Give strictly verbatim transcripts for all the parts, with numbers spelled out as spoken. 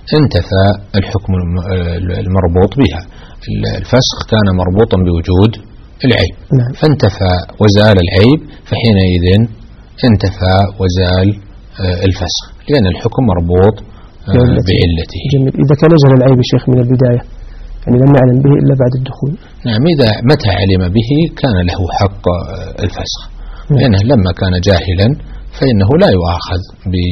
انتفى الحكم المربوط بها. الفسخ كان مربوطا بوجود العيب، نعم. فانتفى وزال العيب، فحينئذ انتفى وزال الفسخ، لأن الحكم مربوط بعلته. جميل. إذا كان يجهل العيب يا شيخ من البداية، يعني لم يعلم به إلا بعد الدخول. نعم، إذا متى علم به كان له حق الفسخ، لأنه لما كان جاهلا فإنه لا يؤاخذ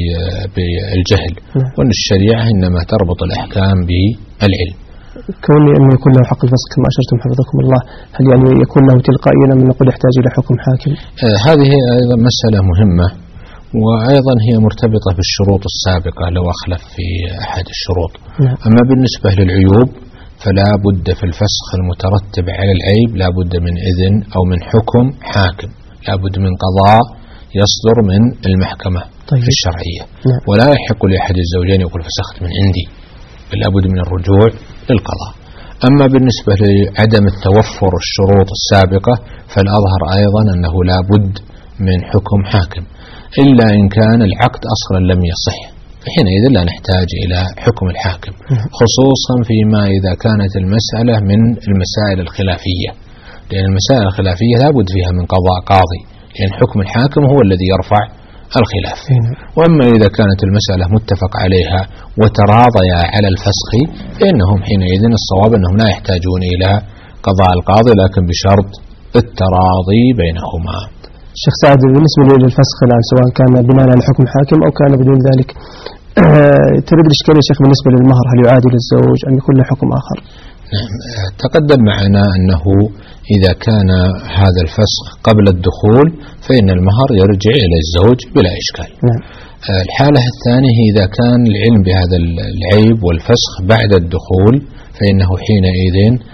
بالجهل، وأن الشريعة إنما تربط الأحكام بالعلم. كوني أنه يكون له حق الفسخ كما أشرتم حفظكم الله، هل يعني يكون له تلقائيا من نقول يحتاج إلى حكم حاكم؟ آه هذه أيضا مسألة مهمة، وأيضا هي مرتبطة بالشروط السابقة لو أخلف في أحد الشروط. نعم. أما بالنسبة للعيوب فلا بد في الفسخ المترتب على العيب لا بد من إذن أو من حكم حاكم، لا بد من قضاء يصدر من المحكمة طيب. الشرعية. نعم. ولا يحق لأحد الزوجين يقول فسخت من عندي، بل لا بد من الرجوع للقضاء. أما بالنسبة لعدم التوفر الشروط السابقة فالأظهر أيضا أنه لا بد من حكم حاكم، إلا إن كان العقد أصلا لم يصح، فحينئذ لا نحتاج إلى حكم الحاكم، خصوصا فيما إذا كانت المسألة من المسائل الخلافية، لأن المسائل الخلافية لا بد فيها من قضاء قاضي، لأن حكم الحاكم هو الذي يرفع الخلاف. وأما إذا كانت المسألة متفق عليها وتراضيا على الفسخ فإنهم حينئذ الصواب أنهم لا يحتاجون إلى قضاء القاضي، لكن بشرط التراضي بينهما. الشيخ سعد، بالنسبة للفسخ الآن سواء كان بناء على حكم حاكم أو كان بدون ذلك، ترد الإشكالية يا شيخ بالنسبة للمهر، هل يعادل الزوج أم يكون له حكم آخر؟ نعم، تقدم معنا أنه إذا كان هذا الفسخ قبل الدخول فإن المهر يرجع إلى الزوج بلا إشكال. نعم. الحالة الثانية إذا كان العلم بهذا العيب والفسخ بعد الدخول فإنه حينئذ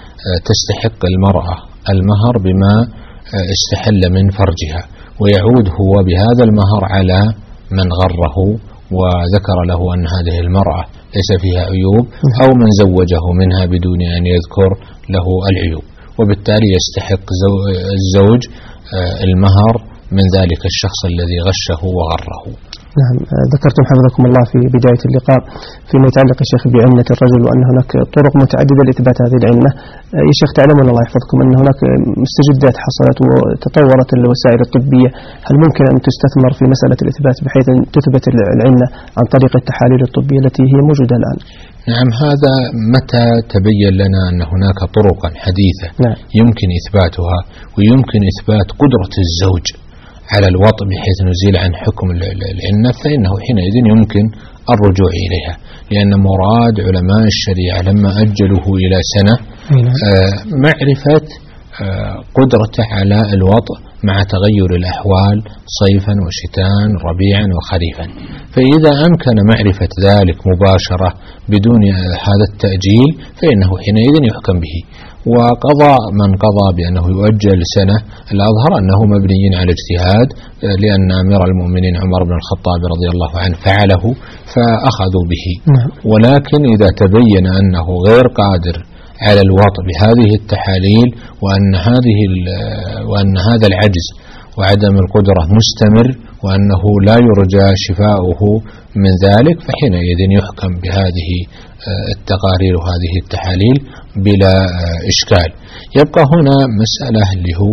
تستحق المرأة المهر بما استحل من فرجها، ويعود هو بهذا المهر على من غره وذكر له أن هذه المرأة ليس فيها عيوب، أو من زوجه منها بدون أن يذكر له العيوب، وبالتالي يستحق الزوج المهر من ذلك الشخص الذي غشه وغره. نعم. ذكرتم حفظكم الله في بداية اللقاء فيما يتعلق يا شيخ بعنة الرجل وأن هناك طرق متعددة لإثبات هذه العنة. يا شيخ تعلمون الله يحفظكم أن هناك مستجدات حصلت وتطورت الوسائل الطبية، هل ممكن أن تستثمر في مسألة الإثبات بحيث أن تثبت العنة عن طريق التحاليل الطبية التي هي موجودة الآن؟ نعم، هذا متى تبين لنا أن هناك طرقا حديثة نعم. يمكن إثباتها ويمكن إثبات قدرة الزوج على الوطء بحيث نزيل عن حكم العنة، فإنه حينئذ يمكن الرجوع إليها، لأن مراد علماء الشريعة لما أجلوه إلى سنة آه معرفة آه قدرته على الوطء مع تغير الأحوال صيفا وشتاء ربيعا وخريفا، فإذا أمكن معرفة ذلك مباشرة بدون هذا التأجيل فإنه حينئذ يحكم به. وقضاء من قضى بأنه يؤجل سنة الأظهر أنه مبني على اجتهاد، لأن أمير المؤمنين عمر بن الخطاب رضي الله عنه فعله فأخذوا به. ولكن إذا تبين أنه غير قادر على الوطء بهذه التحاليل وأن هذه وأن هذا العجز وعدم القدرة مستمر وأنه لا يرجى شفاؤه من ذلك فحينئذ يحكم بهذه التقارير وهذه التحاليل بلا إشكال. يبقى هنا مسألة اللي هو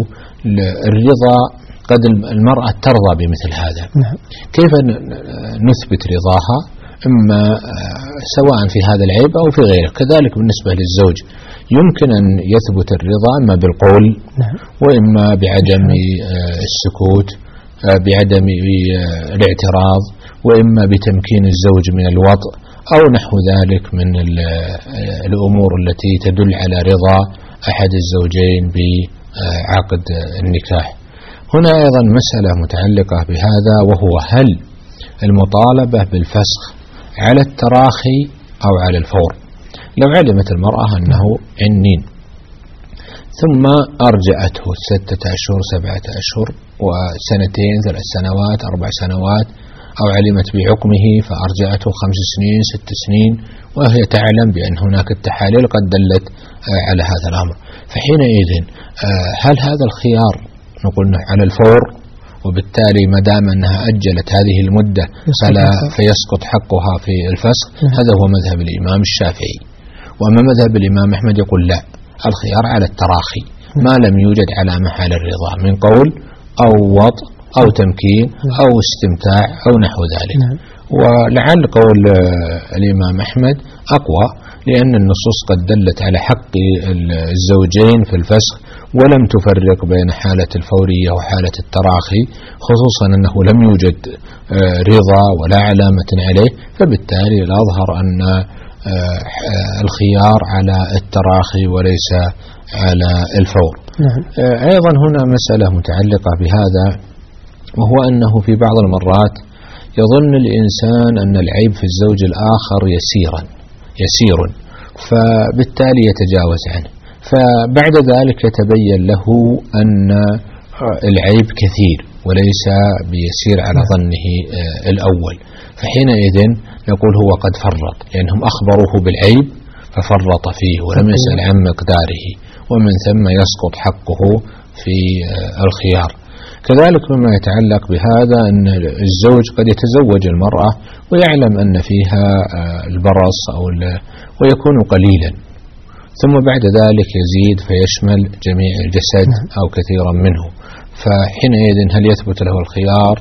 الرضا، قد المرأة ترضى بمثل هذا، كيف نثبت رضاها؟ إما سواء في هذا العيب أو في غيره. كذلك بالنسبة للزوج يمكن أن يثبت الرضا إما بالقول وإما بعدم السكوت، بعدم الاعتراض، وإما بتمكين الزوج من الوطء أو نحو ذلك من الأمور التي تدل على رضا أحد الزوجين بعقد النكاح. هنا أيضا مسألة متعلقة بهذا، وهو هل المطالبة بالفسخ على التراخي أو على الفور؟ لو علمت المرأة أنه عنين ثم أرجعته ستة أشهر سبعة أشهر وسنتين ثلاث سنوات أربع سنوات، أو علمت بعقمه فأرجعته خمس سنين ست سنين وهي تعلم بأن هناك التحاليل قد دلت على هذا الأمر، فحينئذ هل هذا الخيار نقول على الفور وبالتالي ما دام أنها أجلت هذه المدة فلا فيسقط حقها في الفسخ. هذا هو مذهب الإمام الشافعي. وأما مذهب الإمام أحمد يقول لا، الخيار على التراخي ما لم يوجد على محال الرضا من قول أو وطء أو تمكين أو استمتاع أو نحو ذلك. ولعل قول الإمام أحمد أقوى، لأن النصوص قد دلت على حق الزوجين في الفسخ ولم تفرق بين حالة الفورية وحالة التراخي، خصوصا أنه لم يوجد رضا ولا علامة عليه، فبالتالي الأظهر أن الخيار على التراخي وليس على الفور. أيضا هنا مسألة متعلقة بهذا، وهو أنه في بعض المرات يظن الإنسان أن العيب في الزوج الآخر يسيرا يسير فبالتالي يتجاوز عنه، فبعد ذلك يتبين له أن العيب كثير وليس بيسير على ظنه الأول، فحينئذ نقول هو قد فرط، لأنهم أخبروه بالعيب ففرط فيه ولم يسأل عن مقداره، ومن ثم يسقط حقه في الخيار. كذلك مما يتعلق بهذا أن الزوج قد يتزوج المرأة ويعلم أن فيها البرص أو ويكون قليلا، ثم بعد ذلك يزيد فيشمل جميع الجسد أو كثيرا منه، فحينئذ هل يثبت له الخيار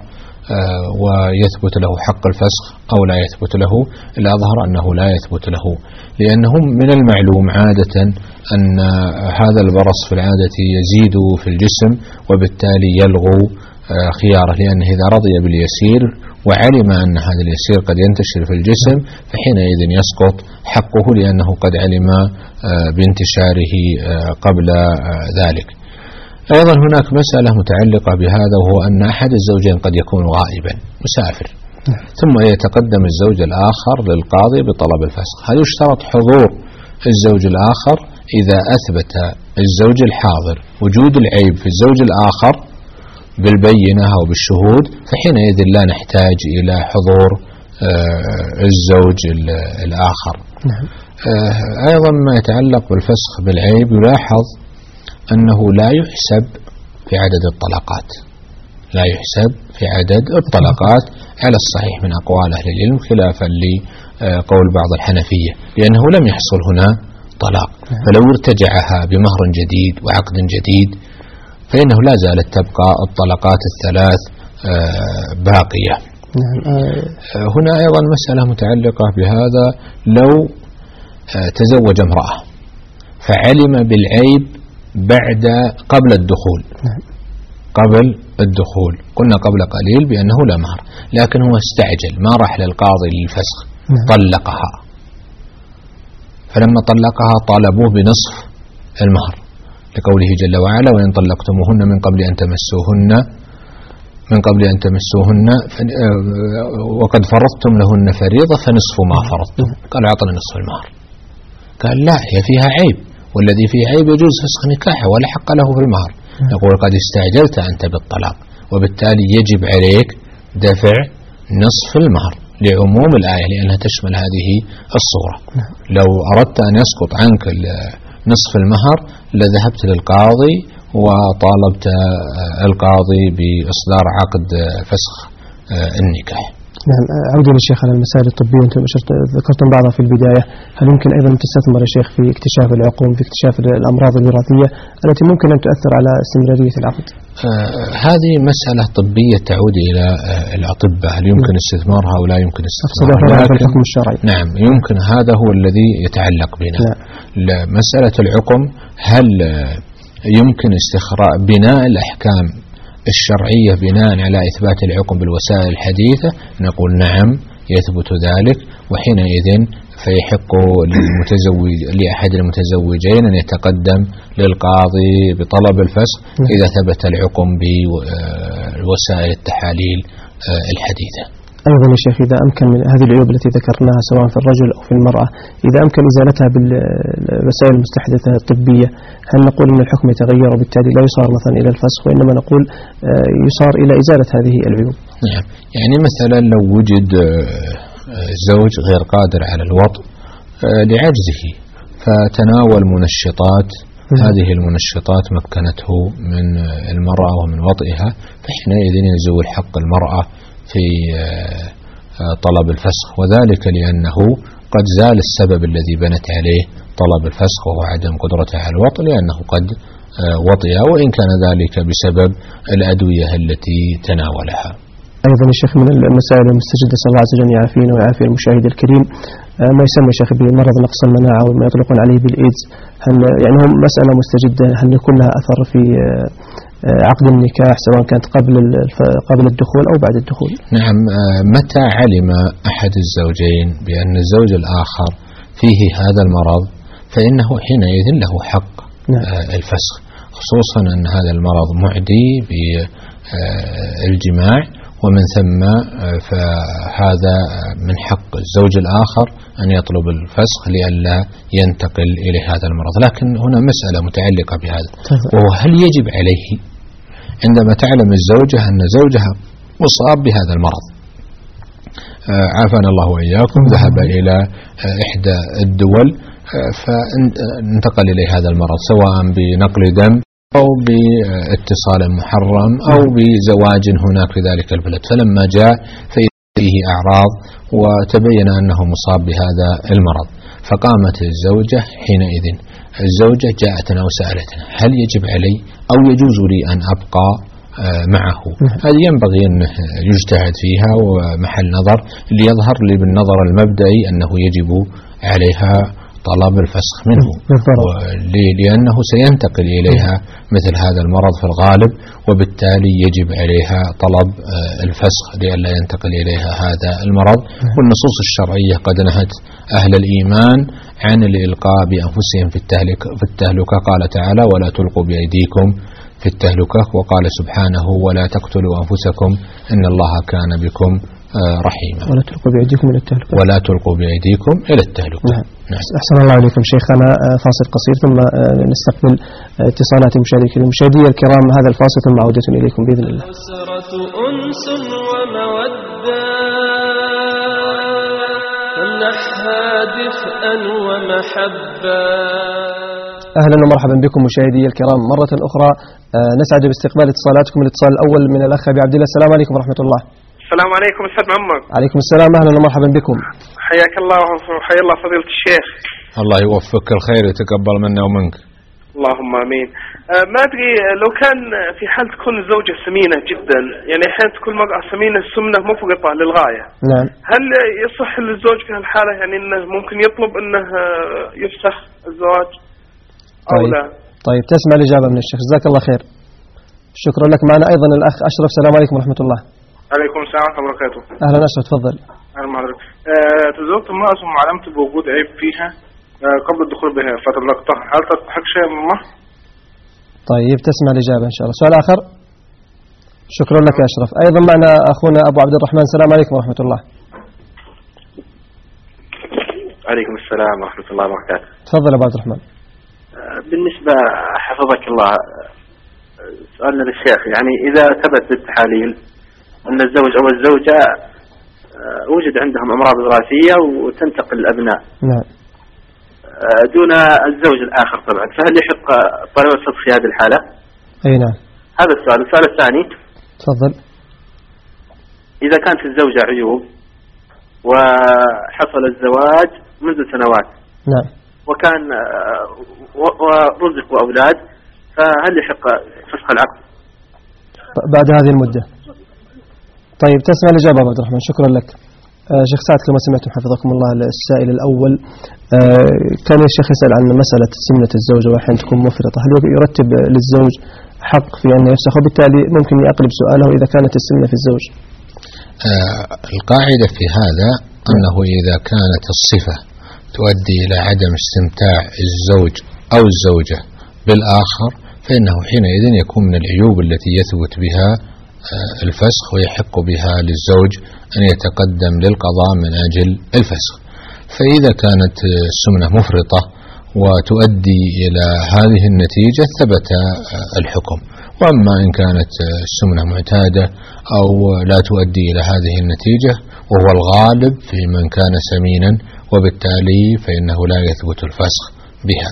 ويثبت له حق الفسخ أو لا يثبت له؟ الأظهر أنه لا يثبت له، لأنه من المعلوم عادة أن هذا البرص في العادة يزيد في الجسم وبالتالي يلغو خياره، لأنه إذا رضي باليسير وعلم أن هذا اليسير قد ينتشر في الجسم فحينئذ يسقط حقه، لأنه قد علم بانتشاره قبل ذلك. أيضا هناك مسألة متعلقة بهذا، وهو أن أحد الزوجين قد يكون غائبا مسافر، ثم يتقدم الزوج الآخر للقاضي بطلب الفسخ. هل يشترط حضور الزوج الآخر؟ إذا أثبت الزوج الحاضر وجود العيب في الزوج الآخر بالبينة أو بالشهود فحينئذ لا نحتاج إلى حضور الزوج الآخر. أيضا ما يتعلق بالفسخ بالعيب، يلاحظ أنه لا يحسب في عدد الطلقات، لا يحسب في عدد الطلقات على الصحيح من أقوال أهل العلم، خلافا لقول بعض الحنفية، لأنه لم يحصل هنا طلاق، فلو ارتجعها بمهر جديد وعقد جديد فإنه لا زالت تبقى الطلقات الثلاث باقية. هنا أيضا مسألة متعلقة بهذا، لو تزوج امرأة فعلم بالعيب بعد قبل الدخول قبل الدخول قلنا قبل قليل بأنه لا مهر، لكن هو استعجل ما راح للقاضي للفسخ، طلقها، فلما طلقها طالبوه بنصف المهر لقوله جل وعلا: وإن طلقتموهن من قبل أن تمسوهن من قبل أن تمسوهن وقد فرضتم لهن فريضة فنصف ما فرضتم. قال: أعطنا نصف المهر. قال: لا، هي فيها عيب، والذي فيه عيب يجوز فسخ نكاحه ولا حق له في المهر. يقول: قد استعجلت أنت بالطلاق، وبالتالي يجب عليك دفع نصف المهر لعموم الآية، لأنها تشمل هذه الصورة. لو أردت أن يسقط عنك نصف المهر لذهبت للقاضي وطالبت القاضي بإصدار عقد فسخ النكاح. نعم. عودة للشيخ على المسائل الطبية، أنتم ذكرتم بعضها في البداية، هل يمكن أيضا تستثمر يا شيخ في اكتشاف العقم، في اكتشاف الأمراض الوراثية التي ممكن أن تؤثر على استمرارية العقد؟ آه هذه مسألة طبية تعود إلى آه الأطباء، هل يمكن نعم. استثمارها أو لا يمكن استثمارها، لكن الحكم الشرعي. نعم يمكن، هذا هو الذي يتعلق بنا. نعم. مسألة العقم، هل يمكن استخراج بناء الأحكام الشرعية بناء على إثبات العقم بالوسائل الحديثة؟ نقول نعم يثبت ذلك، وحينئذ فيحق للمتزوج لأحد المتزوجين أن يتقدم للقاضي بطلب الفسخ إذا ثبت العقم بوسائل التحاليل الحديثة. أيضا يا شيخ، إذا أمكن من هذه العيوب التي ذكرناها سواء في الرجل أو في المرأة، إذا أمكن إزالتها بالوسائل المستحدثة الطبية، هل نقول أن الحكم يتغير وبالتالي لا يصار مثلا إلى الفسخ، وإنما نقول يصار إلى إزالة هذه العيوب؟ نعم، يعني مثلا لو وجد زوج غير قادر على الوطء لعجزه فتناول منشطات هذه المنشطات مكنته من المرأة ومن وطئها، فحينئذ يزول حق المرأة في طلب الفسخ، وذلك لأنه قد زال السبب الذي بنت عليه طلب الفسخ وهو عدم قدرتها على الوطء، لأنه قد وطئ، وإن كان ذلك بسبب الأدوية التي تناولها. أيضا يا شيخ من المسائل المستجدة، صلى الله عز وجل يعافينا ويعافي المشاهد الكريم، ما يسمى شيخ بمرض نقص المناعة وما يطلقون عليه بالإيدز، هل يعني هم مسألة مستجدة، هل يكون لها أثر في عقد النكاح سواء كانت قبل قبل الدخول أو بعد الدخول؟ نعم، متى علم أحد الزوجين بأن الزوج الآخر فيه هذا المرض فإنه حينئذ له حق نعم. الفسخ، خصوصا أن هذا المرض معدي بالجماع، ومن ثم فهذا من حق الزوج الآخر أن يطلب الفسخ لئلا ينتقل إلى هذا المرض. لكن هنا مسألة متعلقة بهذا، وهو هل يجب عليه عندما تعلم الزوجة أن زوجها مصاب بهذا المرض، عافانا الله وإياكم، ذهب إلى إحدى الدول فانتقل إلى هذا المرض سواء بنقل دم أو باتصال محرم أو بزواج هناك في ذلك البلد، فلما جاء فيه أعراض وتبين أنه مصاب بهذا المرض، فقامت الزوجة حينئذ الزوجة جاءتنا وسألتنا هل يجب علي أو يجوز لي أن أبقى معه؟ هذه ينبغي أن يجتهد فيها ومحل نظر، ليظهر لي بالنظر المبدئي أنه يجب عليها طلب الفسخ منه، لأنه سينتقل إليها مثل هذا المرض في الغالب، وبالتالي يجب عليها طلب الفسخ لئلا ينتقل إليها هذا المرض. والنصوص الشرعية قد نهت أهل الإيمان عن الإلقاء بأنفسهم في التهلكة, في التهلكة قال تعالى ولا تلقوا بأيديكم في التهلكة، وقال سبحانه ولا تقتلوا أنفسكم إن الله كان بكم رحيما، ولا تلقوا بأيديكم إلى التهلكة ولا تلقوا بأيديكم إلى التهلكة. نعم. نعم. أحسن الله عليكم شيخنا، فاصل قصير ثم نستقبل اتصالات المشاهدين الكرام، هذا الفاصل ثم عودة إليكم بإذن الله. أسرة أنس ومودة تمنحها دفئا ومحبة. أهلا ومرحبا بكم مشاهدي الكرام مرة أخرى، نسعد باستقبال اتصالاتكم. الاتصال الأول من الأخ أبي عبد الله، السلام عليكم ورحمة الله. السلام عليكم أستاذ محمد. عليكم السلام، أهلا ومرحبا بكم. حياك الله وحيا الله فضيلة الشيخ. الله يوفقك الخير ويتقبل منا ومنك. اللهم آمين. أه ما أدري لو كان في حال تكون الزوجة سمينة جدا، يعني أحيانا تكون المرأة سمينة السمنة مفرطة للغاية، نعم، هل يصح للزوج في هالحالة يعني أنه ممكن يطلب أنه يفسخ الزواج أو طيب. لا؟ طيب تسمع الإجابة من الشيخ، جزاك الله خير. شكرا لك. معنا أيضا الأخ أشرف، السلام عليكم ورحمة الله. عليكم السلام ورحمة الله وبركاته. أهلا أشرف، تفضل. أهلا حضرتك. أه تزوجت امرأة ثم علمت بوجود عيب فيها أه قبل الدخول بها فطلقتها، هل تستحق شيء من المهر؟ طيب تسمع الإجابة إن شاء الله. سؤال آخر. شكرا لك يا أشرف. أيضا معنا أخونا أبو عبد الرحمن، السلام عليكم ورحمة الله. عليكم السلام ورحمة الله وبركاته. تفضل أبو عبد الرحمن. بالنسبة حفظك الله سؤالنا للشيخ، يعني إذا ثبت بالتحاليل أن الزوج أو الزوجة وجد عندهم أمراض وراثية وتنتقل الأبناء نعم دون الزوج الآخر طبعا، فهل يحق طلب الفسخ في هذه الحالة؟ أي نعم. هذا السؤال. السؤال الثاني، تفضل. إذا كانت الزوجة عيوب وحصل الزواج منذ سنوات نعم وكان ورزقوا أولاد، فهل يحق فسخ العقد بعد هذه المدة؟ طيب تسمع الإجابة أبو عبد الرحمن، شكرا لك. آه شيخ سعد، كما سمعتم حفظكم الله السائل الأول آه كان الشيخ يسأل عن مسألة سمنة الزوجة وأحيانا تكون مفرطة، هل يرتب للزوج حق في أن يفسخ؟ وبالتالي ممكن يقلب سؤاله إذا كانت السمنة في الزوج. آه القاعدة في هذا أنه إذا كانت الصفة تؤدي إلى عدم استمتاع الزوج أو الزوجة بالآخر فإنه حينئذ يكون من العيوب التي يثبت بها الفسخ، ويحق بها للزوج أن يتقدم للقضاء من أجل الفسخ. فإذا كانت السمنة مفرطة وتؤدي إلى هذه النتيجة ثبت الحكم، وأما إن كانت السمنة معتادة أو لا تؤدي إلى هذه النتيجة وهو الغالب في من كان سمينا، وبالتالي فإنه لا يثبت الفسخ بها.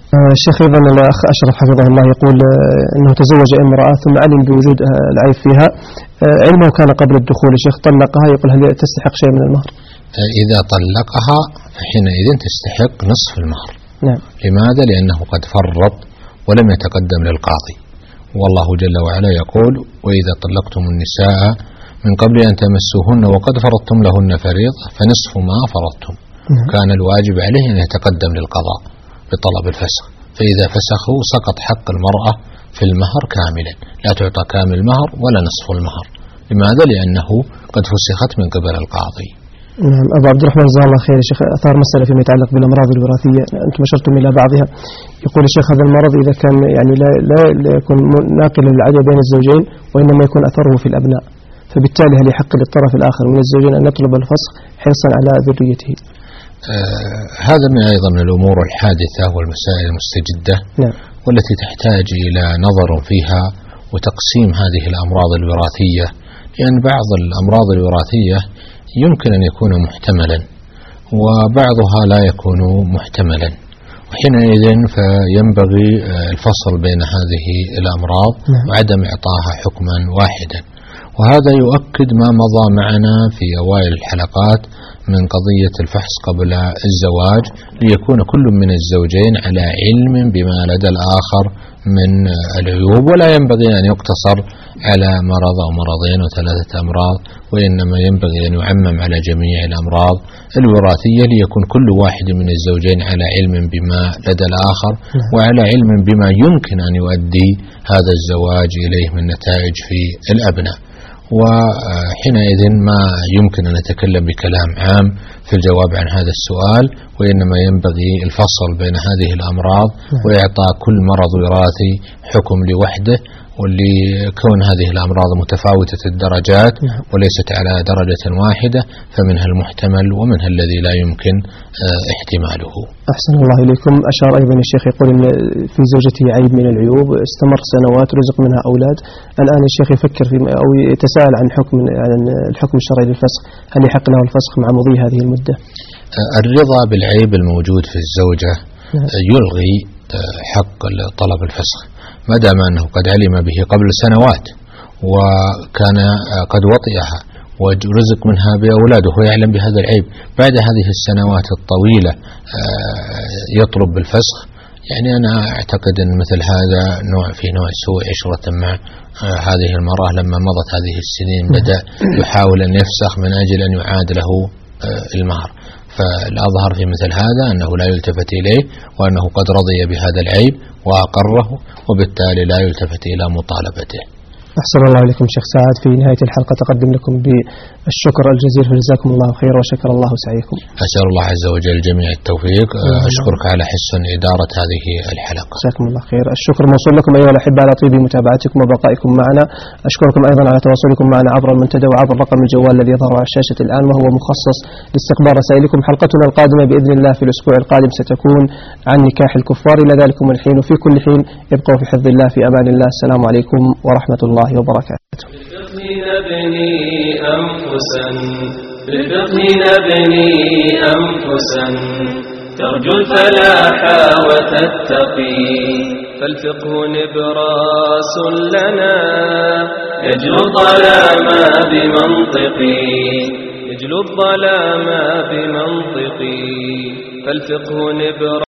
الشيخ أيضا الأخ أشرف حفظه الله يقول أنه تزوج امرأة ثم علم بوجود العيب فيها، علمه كان قبل الدخول، الشيخ طلقها، يقول هل تستحق شيء من المهر؟ إذا طلقها فحينئذ تستحق نصف المهر. نعم. لماذا؟ لأنه قد فرط ولم يتقدم للقاضي، والله جل وعلا يقول وإذا طلقتم النساء من قبل أن تمسوهن وقد فرضتم لهن فريضة فنصف ما فرضتم. نعم. كان الواجب عليه أن يتقدم للقضاء بطلب الفسخ، فإذا فسخه سقط حق المرأة في المهر كاملا، لا تعطى كامل المهر ولا نصف المهر. لماذا؟ لأنه قد فسخت من قبل القاضي. نعم. أبو عبد الرحمن جزاه الله خير، الشيخ أثار مسألة فيما يتعلق بالأمراض الوراثية، أنتم أشرتم إلى بعضها. يقول الشيخ هذا المرض إذا كان يعني لا, لا, لا يكون ناقلا للعدوى بين الزوجين وإنما يكون أثره في الأبناء، فبالتالي هل يحق للطرف الآخر من الزوجين أن يطلب الفسخ حرصا على ذريته؟ آه هذا من أيضا من الأمور الحادثة والمسائل المستجدة. نعم. والتي تحتاج إلى نظر فيها وتقسيم هذه الأمراض الوراثية، لأن بعض الأمراض الوراثية يمكن أن يكون محتملا وبعضها لا يكون محتملا، وحينئذ فينبغي الفصل بين هذه الأمراض وعدم إعطاها حكما واحدا. وهذا يؤكد ما مضى معنا في أوائل الحلقات من قضية الفحص قبل الزواج، ليكون كل من الزوجين على علم بما لدى الآخر من العيوب، ولا ينبغي أن يقتصر على مرض أو مرضين وثلاثة أمراض، وإنما ينبغي أن يعمم على جميع الأمراض الوراثية، ليكون كل واحد من الزوجين على علم بما لدى الآخر وعلى علم بما يمكن أن يؤدي هذا الزواج إليه من نتائج في الأبناء. وحينئذ ما يمكن أن نتكلم بكلام عام في الجواب عن هذا السؤال، وإنما ينبغي الفصل بين هذه الأمراض وإعطاء كل مرض وراثي حكم لوحده، ولكون هذه الأمراض متفاوتة الدرجات وليست على درجة واحدة، فمنها المحتمل ومنها الذي لا يمكن احتماله. أحسن الله إليكم. أشار أيضا الشيخ يقول إن في زوجته عيب من العيوب، استمر سنوات رزق منها أولاد، الآن الشيخ يفكر في أو يتساءل عن حكم عن الحكم الشرعي للفسخ، هل يحق له الفسخ مع مضي هذه المدة؟ الرضا بالعيب الموجود في الزوجة يلغي حق طلب الفسخ، ما دام أنه قد علم به قبل سنوات وكان قد وطئها ورزق منها بأولاده وهو يعلم بهذا العيب، بعد هذه السنوات الطويلة يطلب بالفسخ. يعني أنا أعتقد أن مثل هذا نوع في نوع سوء عشرة مع هذه المرأة، لما مضت هذه السنين بدأ يحاول أن يفسخ من أجل أن يعاد له المهر. فالأظهر في مثل هذا أنه لا يلتفت إليه، وأنه قد رضي بهذا العيب وأقره، وبالتالي لا يلتفت إلى مطالبته. أحسن الله إليكم شيخ سعد. في نهاية الحلقة تقدم لكم بالشكر الجزيل، فجزاكم الله خير وشكر الله سعيكم. أسأل الله عز وجل جميع التوفيق. أشكرك على حسن إدارة هذه الحلقة. جزاكم الله خير. الشكر موصول لكم أيها الأحبة على طيب متابعتكم وبقائكم معنا. أشكركم أيضا على تواصلكم معنا عبر المنتدى وعبر رقم الجوال الذي يظهر على الشاشة الآن، وهو مخصص لاستقبال رسائلكم. حلقتنا القادمة بإذن الله في الأسبوع القادم ستكون عن نكاح الكفار. إلى ذلكم الحين وفي كل حين ابقوا في حفظ الله، في أمان الله. السلام عليكم ورحمة الله وبركاته. بالفقه نبني أنفسا بالفقه نبني أنفسا ترجو الفلاح وتتقي، فالفقه نبراس لنا يجلو الظلام بمنطقي يجلو الظلام بمنطقي فالفقه نبراس